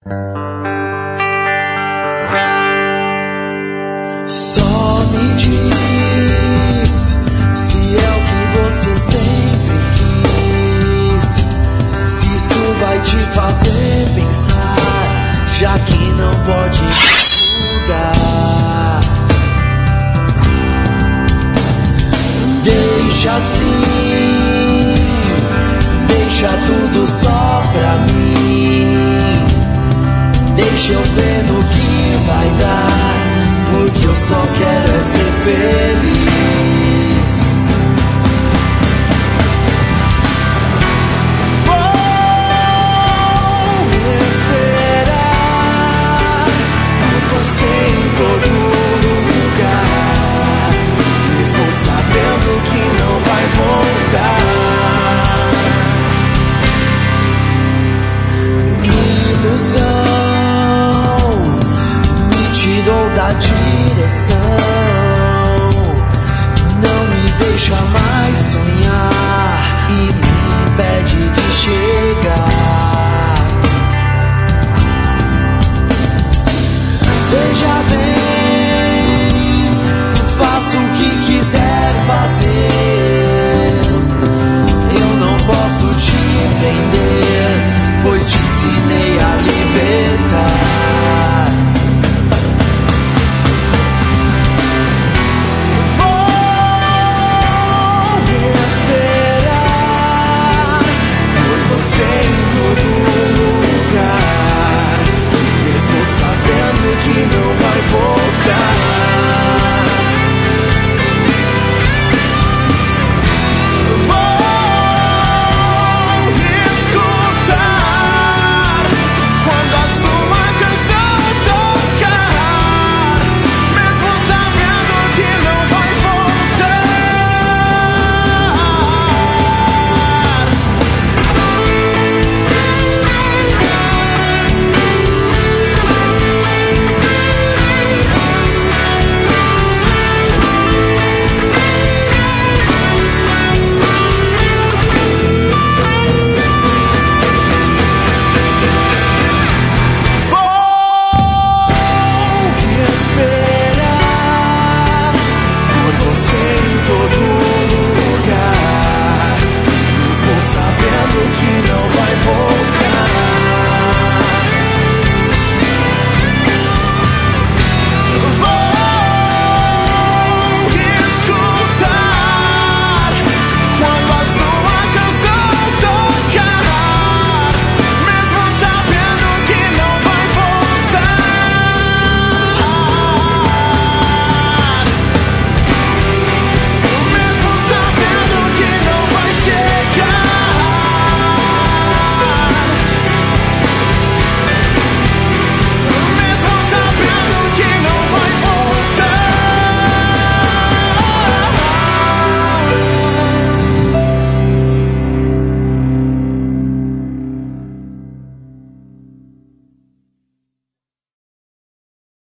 Só me diz se é o que você sempre quis, se isso vai te fazer pensar, já que não pode mudar. Deixa assim, deixa tudo só pra mim, deixa eu ver no que vai dar, porque eu só quero é ser feliz.